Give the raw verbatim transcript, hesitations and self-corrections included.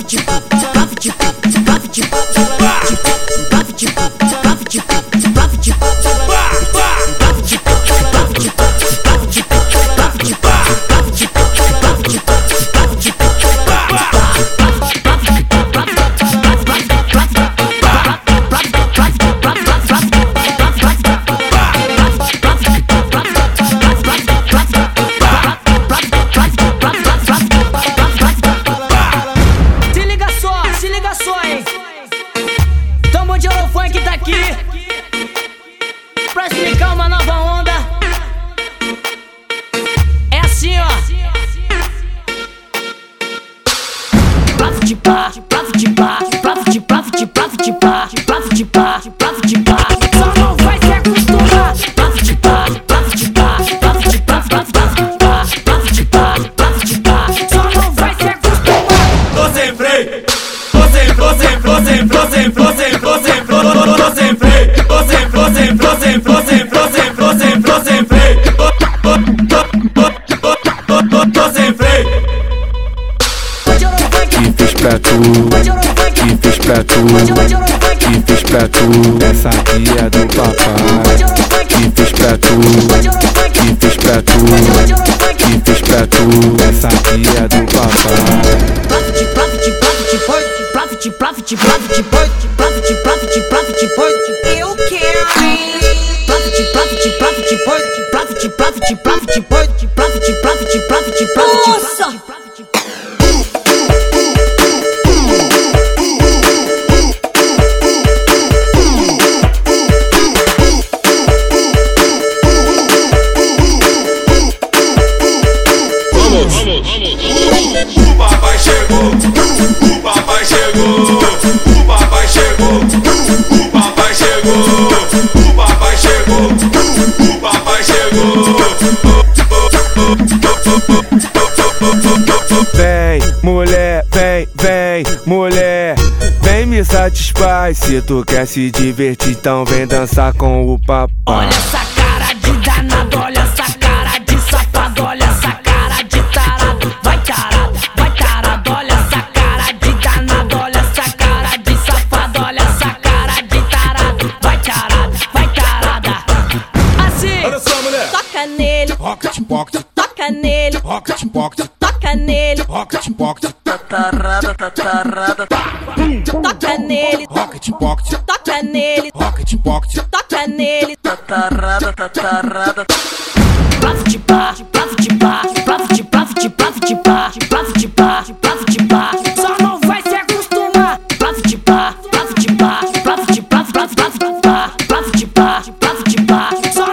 Pra explicar uma nova onda, é assim, ó. Prato de pá, prato de pá, prato de prato de prato de pá, prato de pá, prato de pá. Só não vai se acostumar. Prato de pá, prato de pá, prato de pá, prato de pá, prato de pá, prato de pá. Só não vai se acostumar. Tô sem freio, tô sem, tô sem, tô sem, tô sem, tô sem, tô sem, tô sem freio. Tô sem, tô sem, tô sem, tô sem, tô sem, tô sem, tô sem freio. Tô sem freio. Que fiz pra tu, que fiz pra tu, que fiz pra tu, essa aqui é do papai. Que fiz pra tu, que fiz pra tu, que fiz pra tu, essa aqui é do papai. Prato de prato de prato de boi, prato de prato de prato de boi, prato de prato de prato de boi. Eu quero, hein? Prato de prato de prato de boi, prato de prato de prato de boi, prato de prato de prato de prato de Nossa! O papai chegou, o papai chegou, o papai chegou, o papai chegou, o papai chegou, o papai chegou. Vem, mulher, vem, vem, mulher, vem me satisfaz. Se tu quer se divertir, então vem dançar com o papai. Olha essa cara de danado, olha essa cara de safado, olha essa cara de tarado. Vai tarado, vai tarado, olha essa cara de danado, olha essa cara de safado, olha essa cara de tarado. Vai tarado, vai tarada. Assim, Olha só, mulher. Toca nele, Rocket pocket, toca nele, rocket pocket, toca nele, rocket pocket, toca nele, rocket pocket, toca nele, rocket pocket. toca nele. prato de pá, prato de pá, prato de prato de prato de pá, prato de pá, prato de pá. Só não vai se acostumar. Prato de pá, prato de pá, prato de prato, prato, prato de pá, prato de pá, prato de pá. Só